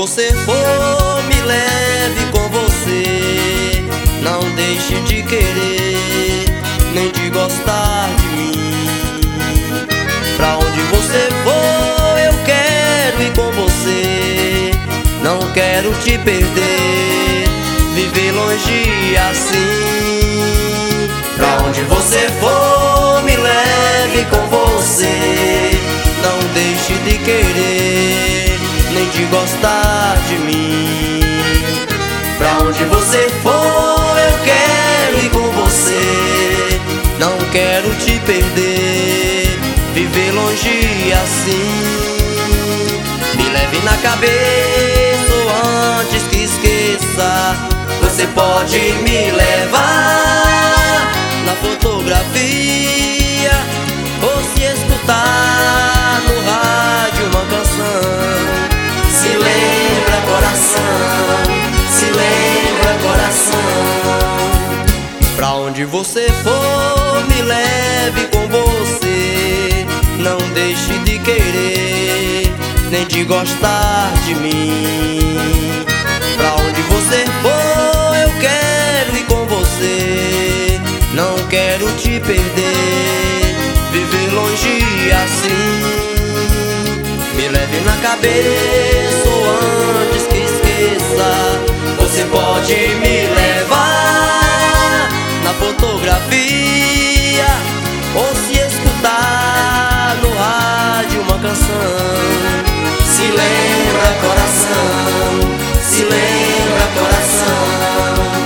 você for, me leve com você. Não deixe de querer, nem de gostar de mim. Pra onde você for, eu quero ir com você. Não quero te perder, viver longe assim. Pra onde você for, me leve com você. Não deixe de querer, nem de gostar de mim. Pra onde você for, eu quero ir com você. Não quero te perder, viver longe assim. Me leve na cabeça ou antes que esqueça. Você pode me levar na fotografia ou se escutar no rádio uma canção. Se lembra, coração, se lembra, coração. Pra onde você for, me leve com você. Não deixe de querer, nem de gostar de mim. Pra onde você for, eu quero ir com você. Não quero te perder, viver longe assim. Me leve na cabeça ou antes que esqueça. Você pode me levar na fotografia ou se escutar no rádio uma canção. Se lembra, coração, se lembra, coração.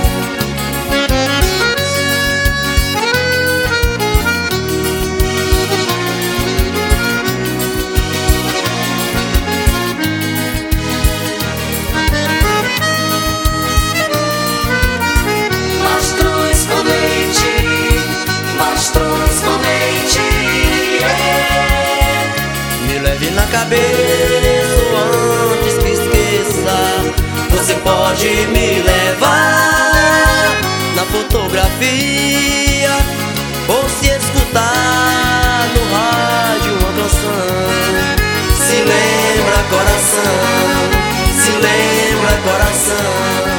Na cabeça ou antes que esqueça. Você pode me levar na fotografia ou se escutar no rádio uma canção. Se lembra, coração, se lembra, coração.